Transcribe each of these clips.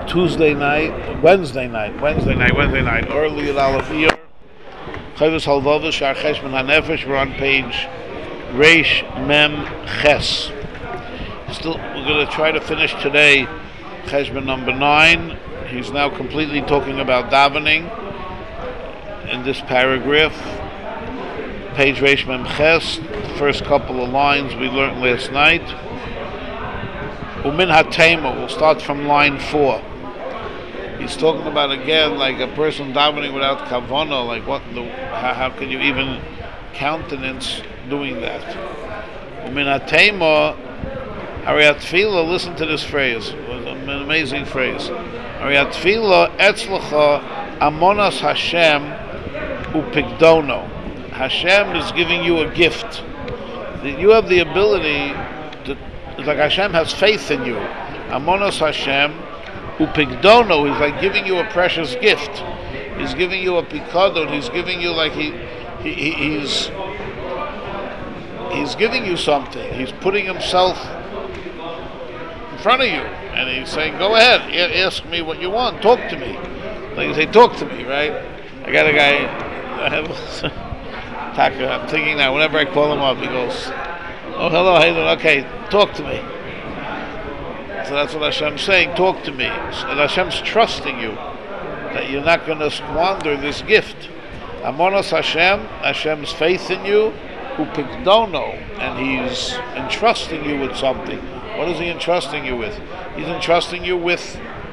Wednesday night, early at Aleph Iyar. Chovos Halvados, Shar Cheshbon HaNefesh. We're on page Reish Mem Ches. We're going to try to finish today Cheshbon number 9. He's now completely talking about davening in this paragraph. Page Reish Mem Ches, the first couple of lines we learned last night. Umin HaTema, we'll start from line 4. He's talking about again like a person davening without kavanah, like how can you even countenance doing that? Umin HaTema, Hariyat Tefillah, listen to this phrase, it was an amazing phrase. Hariyat Tefillah, Etzlecha, Amonas Hashem, Upikdono. Hashem is giving you a gift. You have the ability to, like Hashem has faith in you. Amonas Hashem, Upikdono, he's like giving you a precious gift. He's giving you a pikadon. He's giving you like he's giving you something. He's putting himself in front of you, and he's saying, "Go ahead, ask me what you want. Talk to me." Like you say, "Talk to me," right? I got a guy. I'm thinking now. Whenever I call him up, he goes, "Oh, hello, how you doing? Okay, talk to me." So that's what Hashem's saying, talk to me. And Hashem's trusting you that you're not going to squander this gift. Amonos Hashem, Hashem's faith in you, upikdono, and He's entrusting you with something. What is He entrusting you with? He's entrusting you with,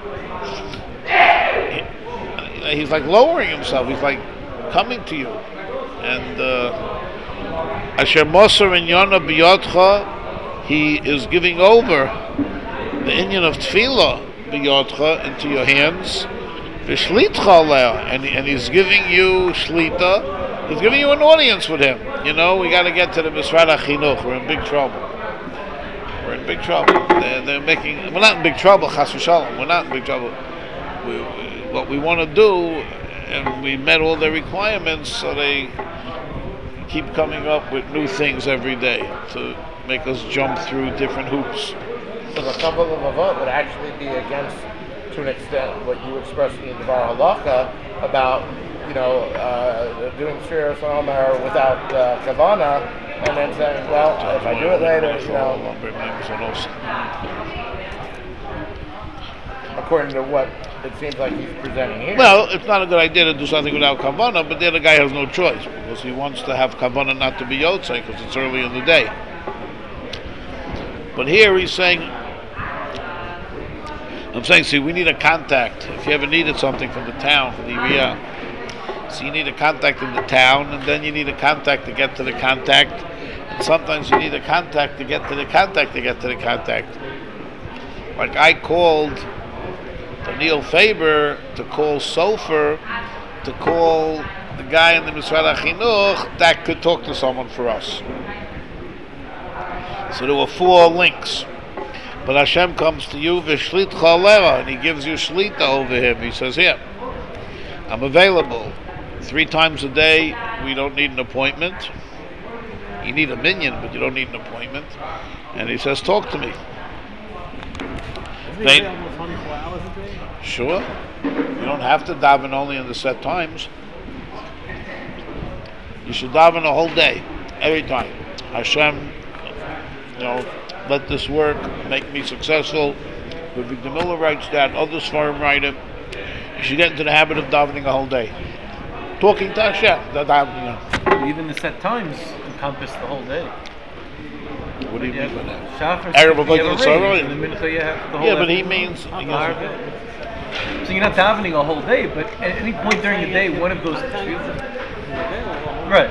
He's like lowering Himself, He's like coming to you. And Asher Moser in Yona Biyotcha, He is giving over the inyan of tefillah b'yodcha into your hands, v'shlitcha aleh, and he's giving you shlita. He's giving you an audience with him. You know, we got to get to the Misrad HaChinuch. We're in big trouble. They're making. We're not in big trouble. Chas v'shalom. We're not in big trouble. What we want to do, and we met all the requirements, so they keep coming up with new things every day to make us jump through different hoops. So the Kabbalah of Avot would actually be against, to an extent, what you expressed in the Devar Halacha about, doing Shir Omer without Kavana, and then saying, well, if I do it later, according to what it seems like he's presenting here. Well, it's not a good idea to do something without Kavana, but the other guy has no choice, because he wants to have Kavana not to be Yotzei, because it's early in the day. But here he's saying, see, we need a contact. If you ever needed something from the town, from the area, so you need a contact in the town, and then you need a contact to get to the contact, and sometimes you need a contact to get to the contact to get to the contact. Like I called Daniel Faber to call Sofer, to call the guy in the Misrad HaChinuch that could talk to someone for us. So there were 4 links. But Hashem comes to you, v'shlitcha aleh, and He gives you shlita over him. He says, here, I'm available 3 times a day. We don't need an appointment. You need a minyan, but you don't need an appointment. And He says, talk to me. Isn't He available 24 hours a day? Sure. You don't have to daven only in the set times. You should daven the whole day, every time. Hashem, let this work, make me successsul. Victor Miller writes that, others for him write it. You should get into the habit of davening a whole day. Talking to Hashem, davening. Even the set times encompass the whole day. What do you mean by that? Erev Avodah Zarah? In the mincha you have the whole Yeah, but he means... So you're not davening a whole day, but at any point during the day, one of those two... Right.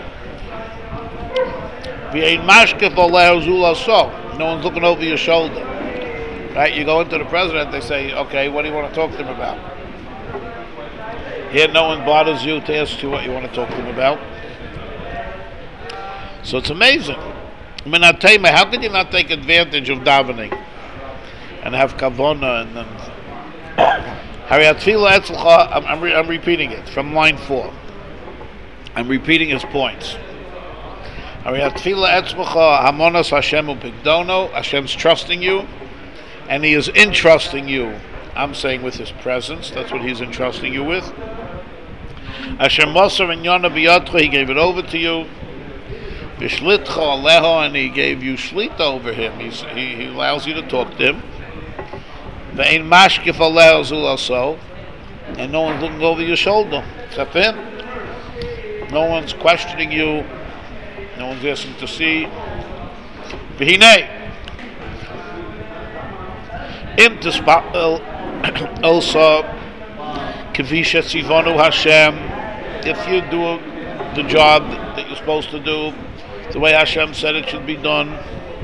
No one's looking over your shoulder. Right? You go into the president, they say, okay, what do you want to talk to him about? Here, no one bothers you to ask you what you want to talk to him about. So it's amazing. How can you not take advantage of davening and have kavona and then... I'm repeating it from line 4. I'm repeating his points. Hashem's trusting you, and He is entrusting you I'm saying with his presence. That's what he's entrusting you with. Asher Moser and Yona Biyotcha, he gave it over to you. Vishlitcha Aleho, and he gave you shlita over him. He allows you to talk to him. Ve'ein mashkif Aleho zul also, and no one's looking over your shoulder except him. No one's questioning you. No one's asking to see. V'hinei im tispa'el also k'vi shetzivonu Hashem. If you do the job that you're supposed to do, the way Hashem said it should be done,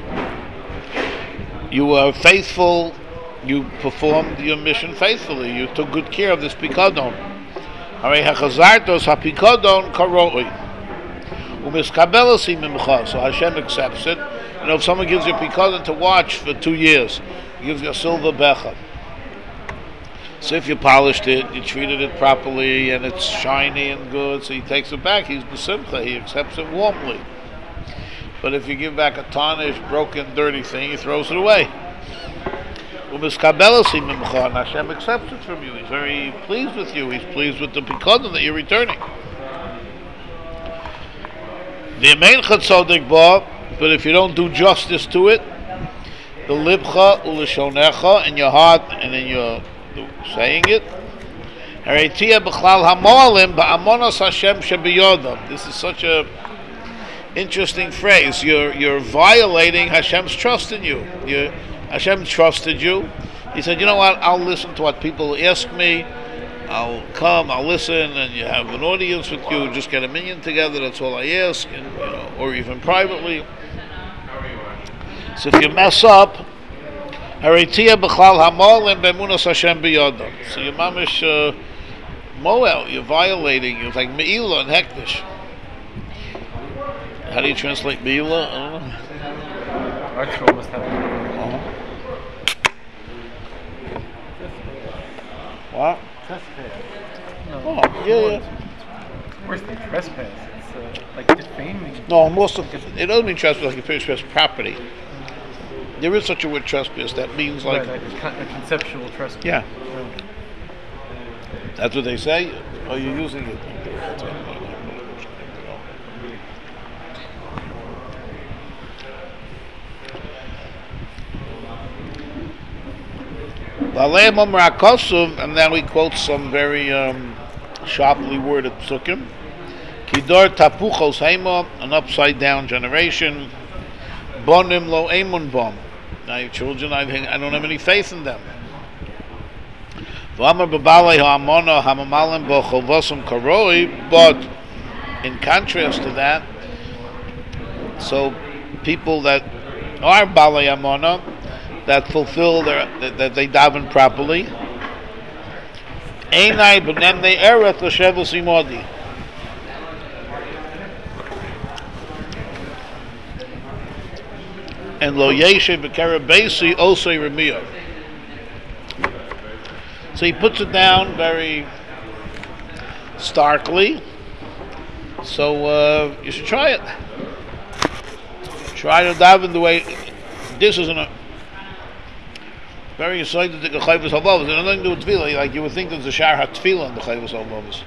you are faithful, you performed your mission faithfully, you took good care of this pikadon. Harei hachazartos hapikadon karoi umiskabelas mimcha. So Hashem accepts it. You know, if someone gives you a pikadon to watch for 2 years, he gives you a silver becha. So if you polished it, you treated it properly, and it's shiny and good, so he takes it back. He's besimcha, he accepts it warmly. But if you give back a tarnished, broken, dirty thing, he throws it away. And Hashem accepts it from you. He's very pleased with you. He's pleased with the pikadon that you're returning. But if you don't do justice to it, the libcha u'lishonecha, in your heart and in your saying it. This is such a interesting phrase. You're violating Hashem's trust in you. Hashem trusted you. He said, you know what, I'll listen to what people ask me. I'll come, I'll listen, and you have an audience with you. Just get a minyan together, that's all I ask, and, you know, or even privately. So if you mess up, so you're mamish moel, you're violating, you're like me'ilah and hektish. How do you translate me'ilah? I don't know. Archer must have What? trespass. Oh, yeah. It's worse than trespass. It's like defaming. No, most of it doesn't mean trespass like you trespass property. There is such a word trespass that means like a conceptual trespass. Yeah. That's what they say. Or you're using it. And then we quote some very sharply worded psukim. Kidor tapuchos heima, an upside down generation. Bonim lo emun bom. Now your children, I don't have any faith in them. But in contrast to that, so people that are balei amona, that fulfill that they daven properly, einai b'nem ne'eret l'shevus imodi. And lo yeshe b'kera beisi osei remiyah. So he puts it down very starkly. So you should try it. Try to daven the way this is a very excited to the chayvus halvavos. There's nothing to do with tefillah. Like you would think there's a shar ha-tefillah in the chayvus halvavos.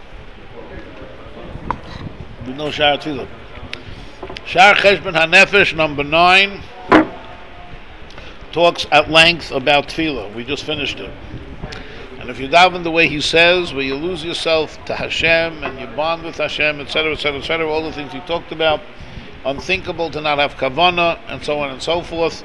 There's no shar ha-tefillah. Shar Cheshbon HaNefesh number 9 talks at length about tefillah. We just finished it. And if you daven the way he says, where you lose yourself to Hashem and you bond with Hashem, etc., etc., etc., all the things he talked about, unthinkable to not have kavanah, and so on and so forth.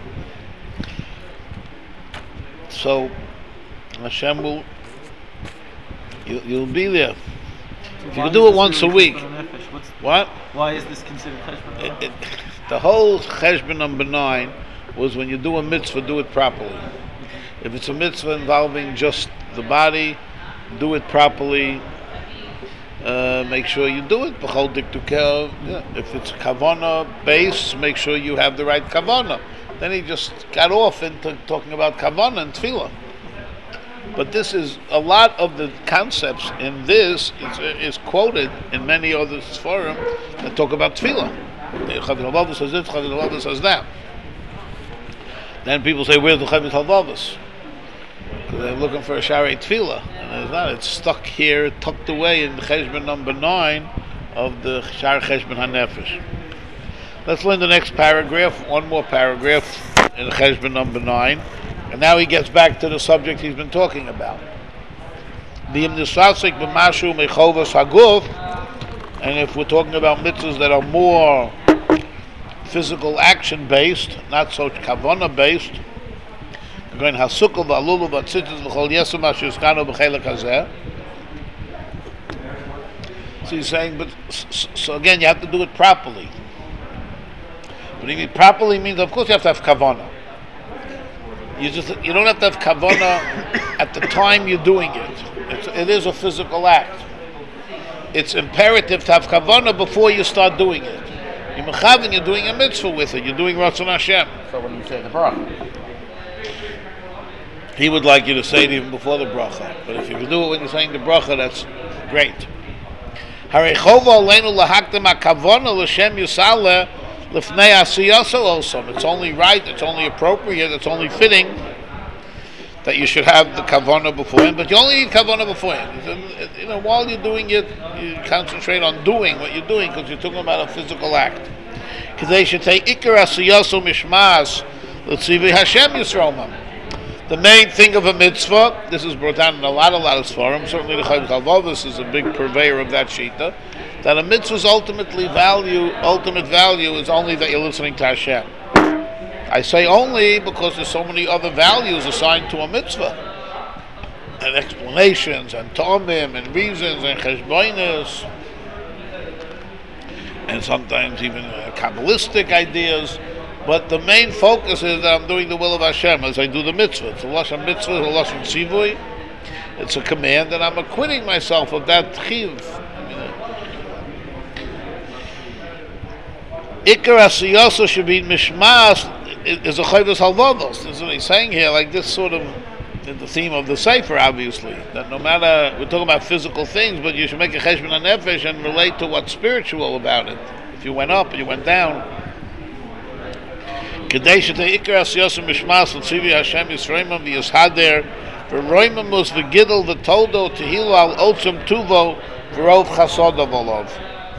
So Hashem will, you'll be there. So if you can do it once a week. What? Why is this considered cheshbon? The whole cheshbon number 9 was when you do a mitzvah, do it properly. If it's a mitzvah involving just the body, do it properly. Make sure you do it. If it's kavanah base, make sure you have the right kavanah. Then he just got off into talking about kavanah and tefillah. But this is a lot of the concepts in this is quoted in many other forum that talk about tefillah. Chavit Halvavos says this, Chavit Halvavos says that. Then people say, where's the Chavit Halvavos? So they're looking for a Sharei Tefillah, and it's not. It's stuck here, tucked away in Cheshbon number 9 of the Shar Cheshbon HaNefesh. Let's learn the next paragraph, one more paragraph in Cheshbon number 9. And now he gets back to the subject he's been talking about. And if we're talking about mitzvahs that are more physical action based, not so kavanah based, we're going hasukah v'alulu v'tzitzis v'chol yesum asher yuzkanu b'chelek hazeh. So he's saying, but so again, you have to do it properly. But if it properly means, of course, you have to have kavanah. You don't have to have kavanah at the time you're doing it. It is a physical act. It's imperative to have kavanah before you start doing it. You're mechaven, you're doing a mitzvah with it. You're doing Ratzon Hashem. So when you say the bracha, he would like you to say it even before the bracha. But if you can do it when you're saying the bracha, that's great. It's only right, it's only appropriate, it's only fitting that you should have the kavanah beforehand, but you only need kavanah beforehand. While you're doing it, you concentrate on doing what you're doing because you're talking about a physical act. Because they should say ikar asiyaso mishmas l'tzivi Hashem yisromam. The main thing of a mitzvah, this is brought down in a lot of svarim, certainly the Chaim Chalvavos is a big purveyor of that shita, that a mitzvah's ultimate value is only that you're listening to Hashem. I say only because there's so many other values assigned to a mitzvah, and explanations, and tomim, and reasons, and cheshbonis, and sometimes even Kabbalistic ideas. But the main focus is that I'm doing the will of Hashem as I do the mitzvah. It's a lashon mitzvah, it's a lashon tzivui. It's a command, and I'm acquitting myself of that chiv. Ikar asiyasa should be mishmas is a chayvus halvados. This is what he's saying here, like this sort of the theme of the Sefer, obviously. That no matter, we're talking about physical things, but you should make a cheshbon hanefesh and relate to what's spiritual about it. If you went up and you went down. Kedei shetei ikar asiyasa mishmas l'tzivi Hashem yisreimam v'yishader v'roimam mus v'gidel v'toldo tehilu al otzim tuvo v'rov chasodav olav.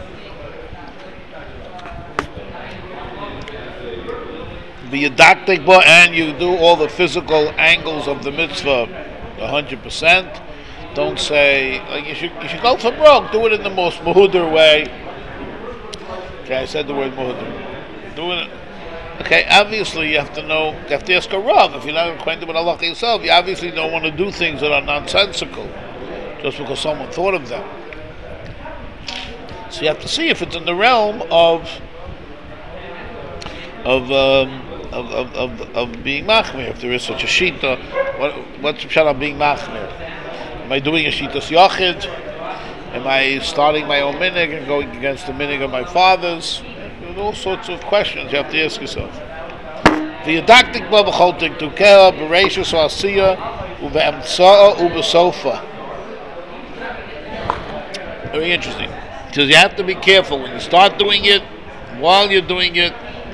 And you do all the physical angles of the mitzvah 100%. Don't say, like, you should go for broke. Do it in the most muhuder way. Okay, I said the word muhuder. Doing it. Okay, obviously you have to ask a Rav. If you're not acquainted with Allah yourself, you obviously don't want to do things that are nonsensical just because someone thought of them. So you have to see if it's in the realm of being machmir, if there is such a shita. What's the pshat of being machmir? Am I doing a shitas yachid? Am I starting my own minig and going against the minig of my fathers? There's all sorts of questions you have to ask yourself. V'yadaktik bo b'chol tiktukea b'reishus ha'asiyah u've'emtsa'a u'b'sofa. Very interesting. Because you have to be careful when you start doing it, while you're doing it,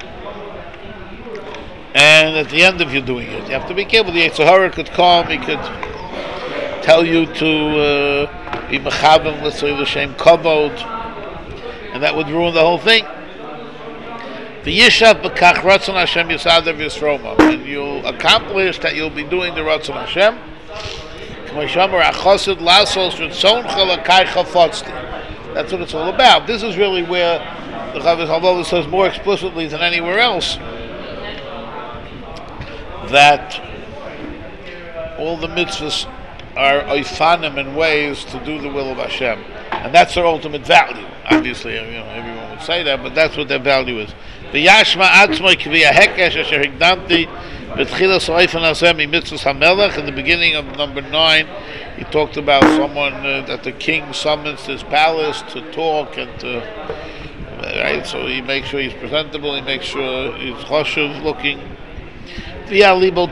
and at the end of you doing it. You have to be careful. The Yetzer Hara could come, he could tell you to be mechaven, let's say, l'shem kavod, and that would ruin the whole thing. V'yishav b'kach ratzon Hashem yisader v'yisroma, and you'll accomplish that you'll be doing the ratzon Hashem. That's what it's all about. This is really where the Chavis Halvova says more explicitly than anywhere else that all the mitzvahs are oifanim in ways to do the will of Hashem, and that's their ultimate value. Obviously, everyone would say that, but that's what their value is. V'yashma atzmoi k'v'ya hekesh asher higdamti b'tchilas oifan hazeh mitzvahs hamelech. In the beginning of number 9, he talked about someone that the king summons to his palace to talk and to, right? So he makes sure he's presentable, he makes sure he's choshev looking. Then he'll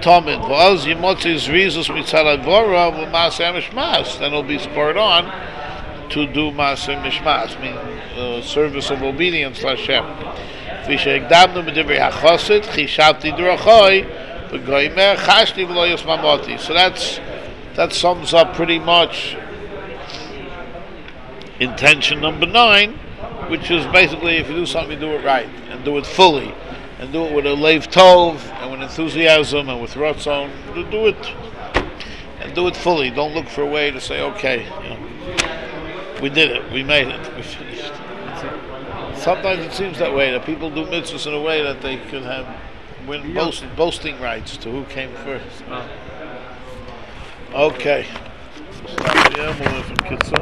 be spurred on to do Maaseh Mishmas, meaning service of obedience to Hashem. So that's that sums up pretty much intention number 9, which is basically if you do something, you do it right and do it fully, and do it with a leiv tov and with enthusiasm and with ratzon. Do it and do it fully. Don't look for a way to say, okay, we did it, we made it, we finished. Sometimes it seems that way, that people do mitzvahs in a way that they could have boasting rights to who came first. Okay. Stop here, moving from Kitzur.